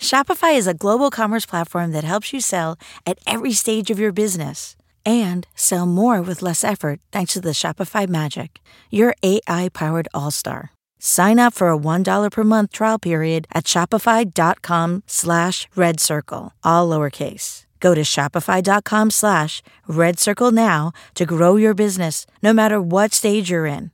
Shopify is a global commerce platform that helps you sell at every stage of your business and sell more with less effort thanks to the Shopify Magic, your AI-powered all-star. Sign up for a $1 per month trial period at shopify.com/redcircle, all lowercase. Go to shopify.com/redcircle now to grow your business no matter what stage you're in.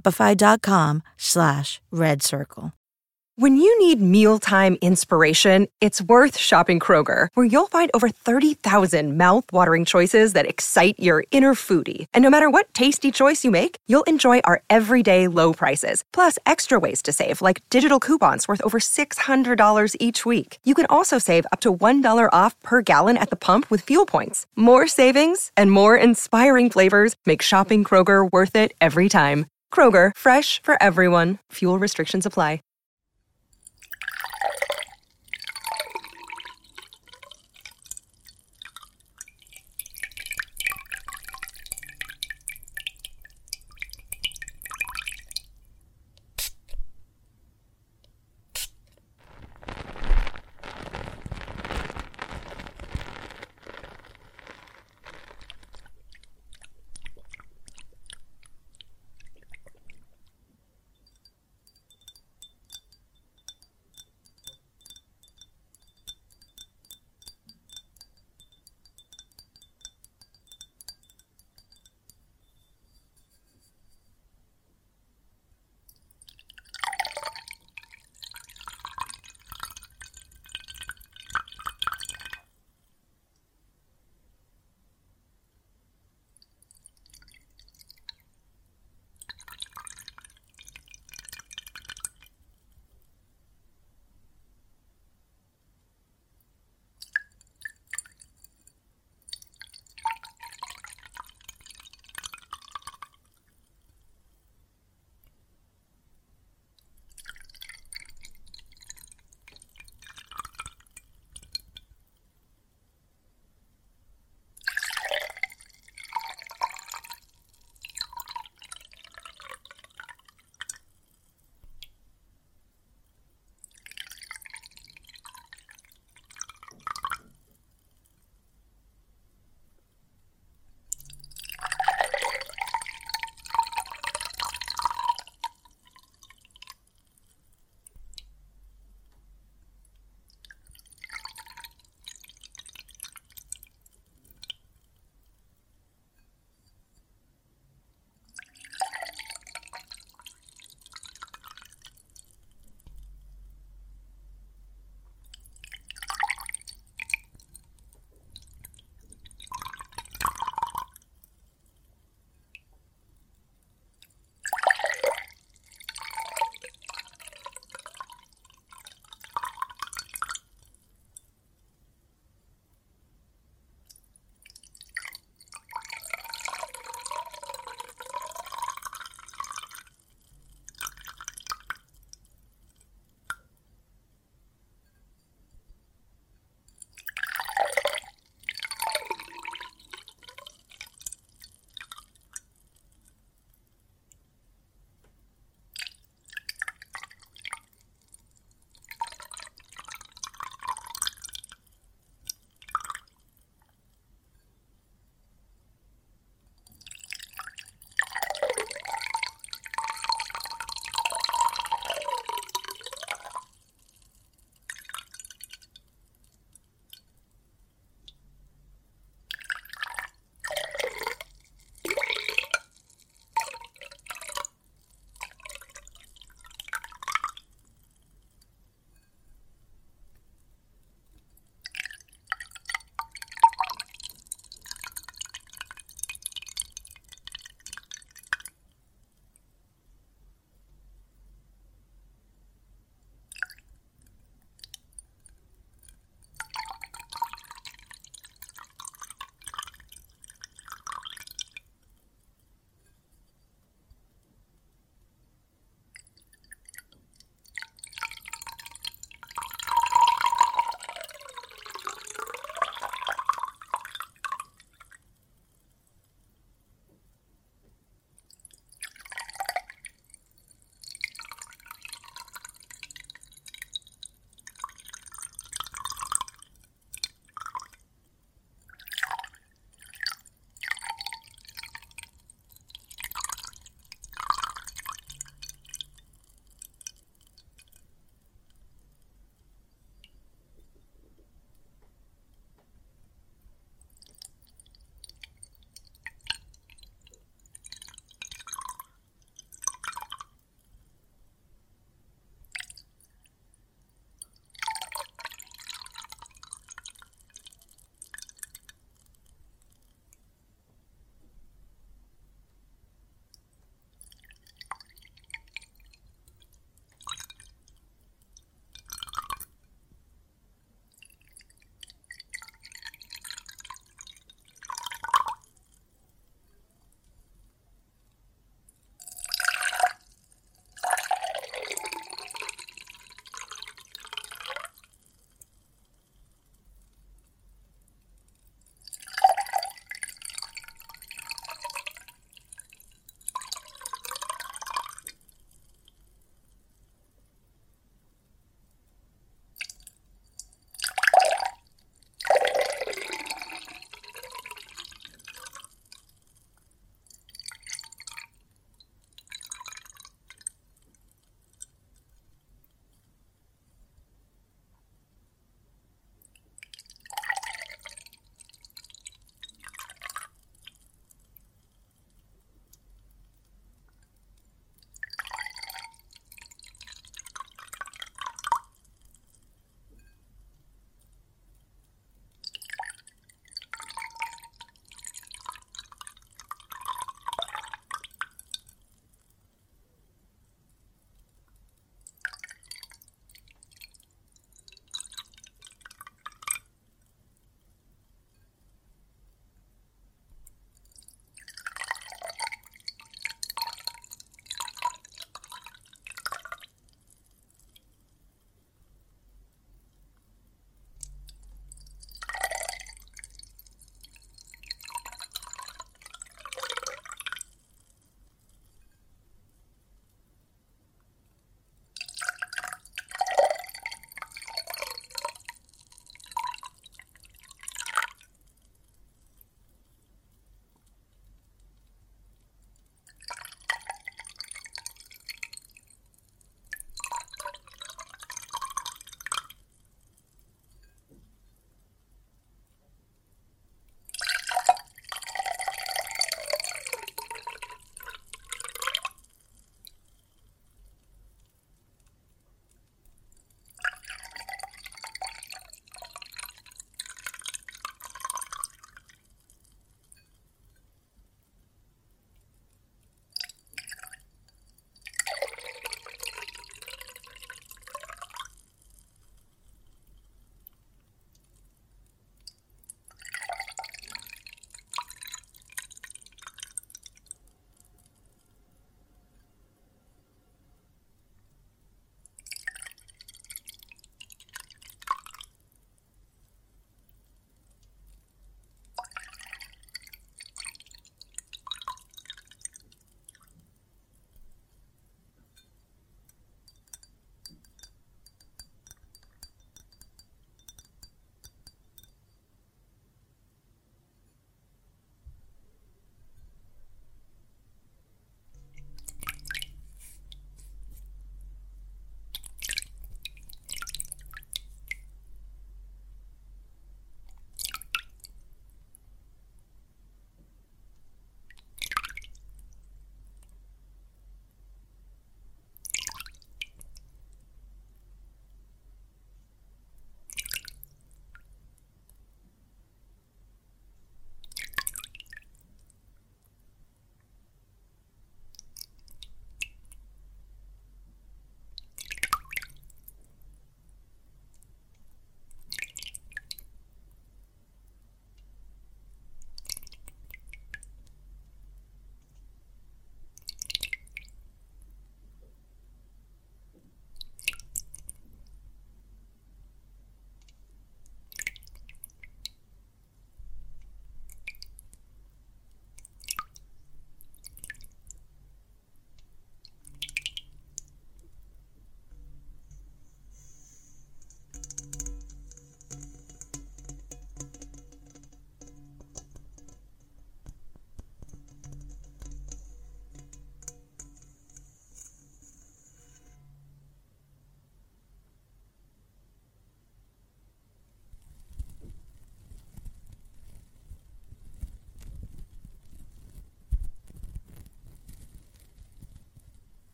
Shopify.com/redcircle. When you need mealtime inspiration, it's worth shopping Kroger, where you'll find over 30,000 mouth-watering choices that excite your inner foodie. And no matter what tasty choice you make, you'll enjoy our everyday low prices, plus extra ways to save, like digital coupons worth over $600 each week. You can also save up to $1 off per gallon at the pump with fuel points. More savings and more inspiring flavors make shopping Kroger worth it every time. Kroger, fresh for everyone. Fuel restrictions apply.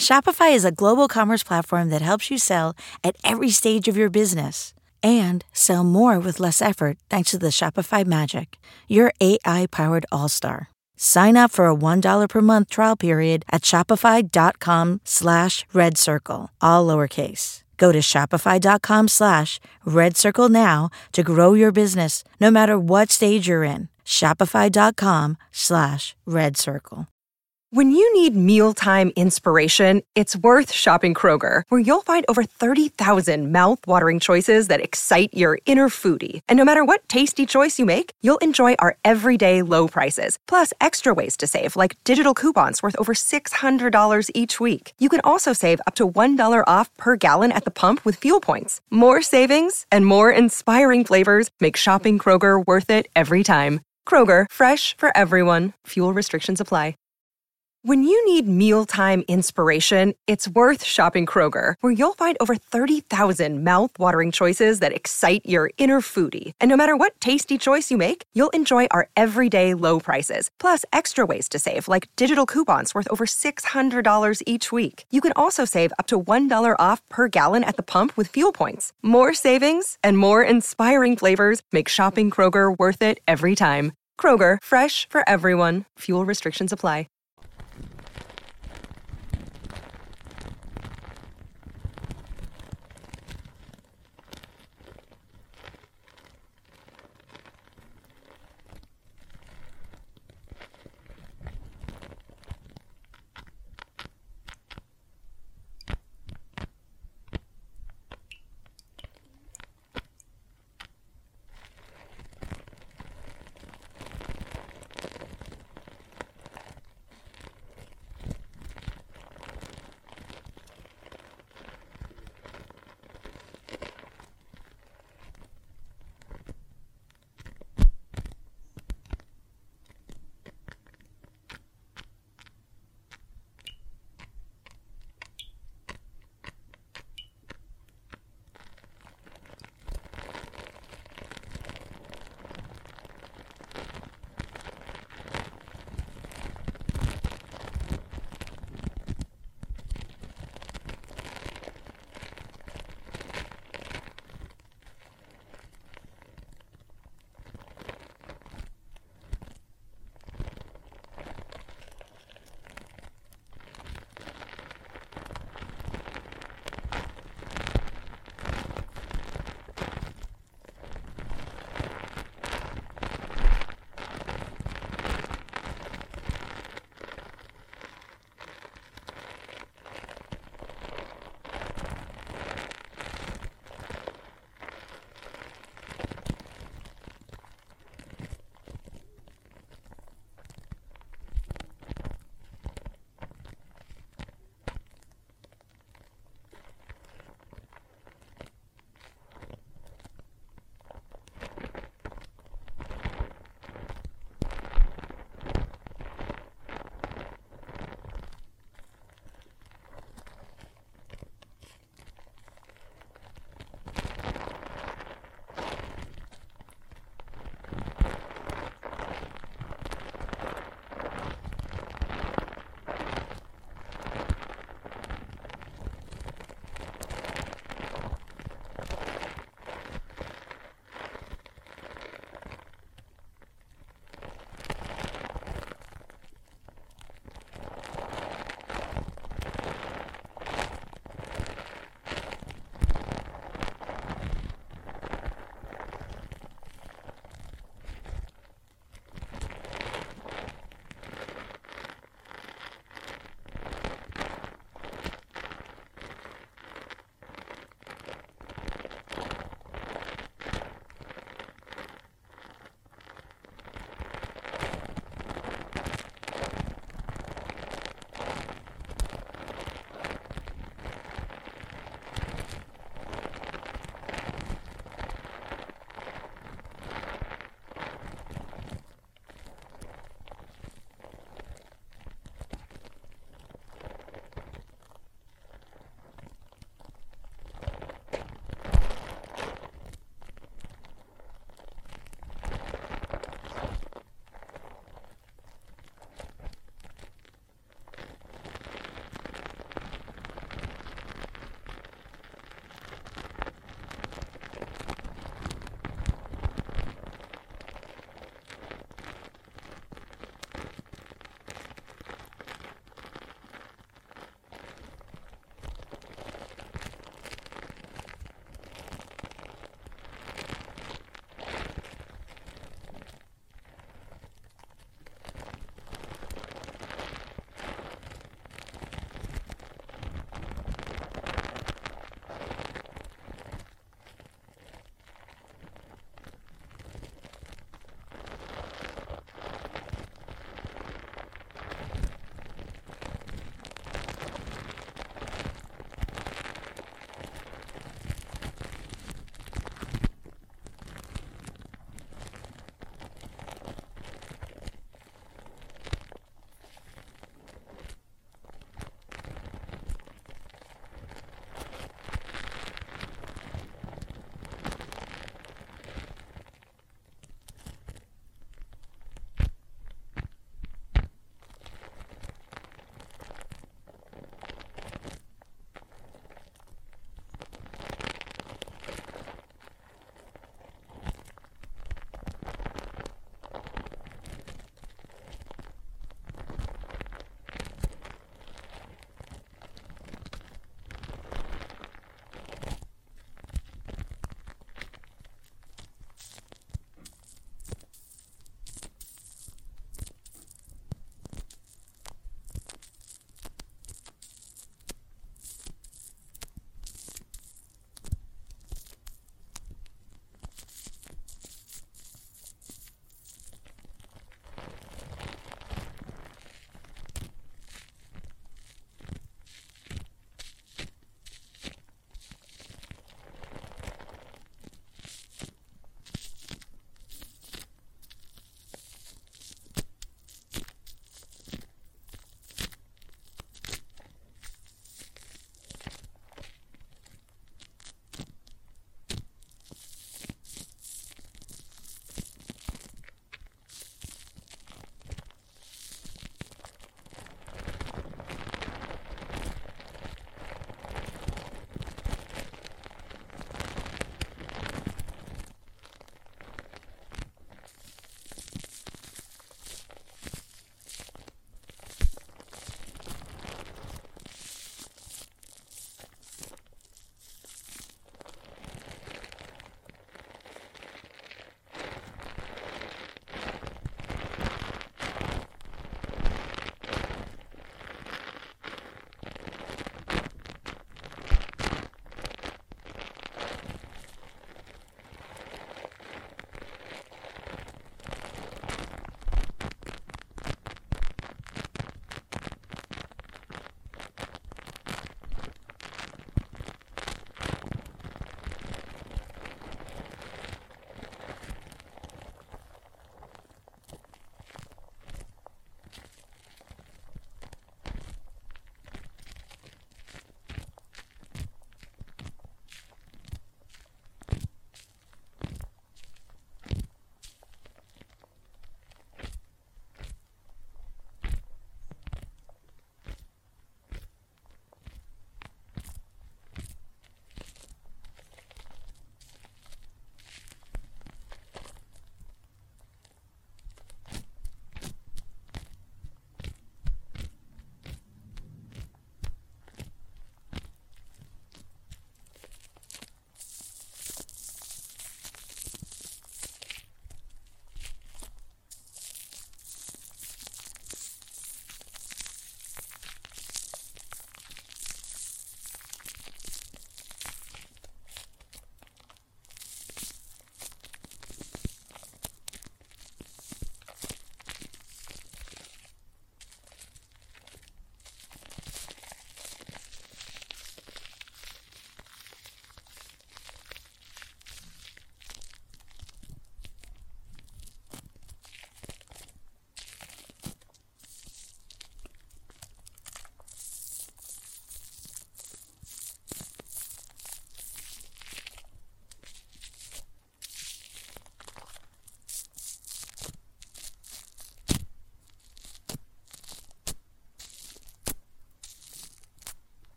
Shopify is a global commerce platform that helps you sell at every stage of your business and sell more with less effort thanks to the Shopify Magic, your AI-powered all-star. Sign up for a $1 per month trial period at shopify.com/redcircle, all lowercase. Go to shopify.com/redcircle now to grow your business no matter what stage you're in. Shopify.com/redcircle. When you need mealtime inspiration, it's worth shopping Kroger, where you'll find over 30,000 mouth-watering choices that excite your inner foodie. And no matter what tasty choice you make, you'll enjoy our everyday low prices, plus extra ways to save, like digital coupons worth over $600 each week. You can also save up to $1 off per gallon at the pump with fuel points. More savings and more inspiring flavors make shopping Kroger worth it every time. Kroger, fresh for everyone. Fuel restrictions apply. When you need mealtime inspiration, it's worth shopping Kroger, where you'll find over 30,000 mouth-watering choices that excite your inner foodie. And no matter what tasty choice you make, you'll enjoy our everyday low prices, plus extra ways to save, like digital coupons worth over $600 each week. You can also save up to $1 off per gallon at the pump with fuel points. More savings and more inspiring flavors make shopping Kroger worth it every time. Kroger, fresh for everyone. Fuel restrictions apply.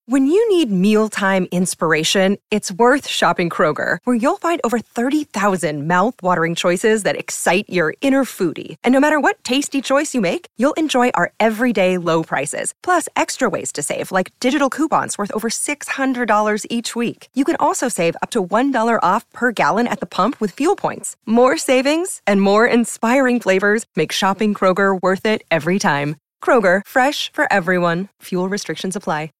When you need mealtime inspiration, it's worth shopping Kroger, where you'll find over 30,000 mouth-watering choices that excite your inner foodie. And no matter what tasty choice you make, you'll enjoy our everyday low prices, plus extra ways to save, like digital coupons worth over $600 each week. You can also save up to $1 off per gallon at the pump with fuel points. More savings and more inspiring flavors make shopping Kroger worth it every time. Kroger, fresh for everyone. Fuel restrictions apply.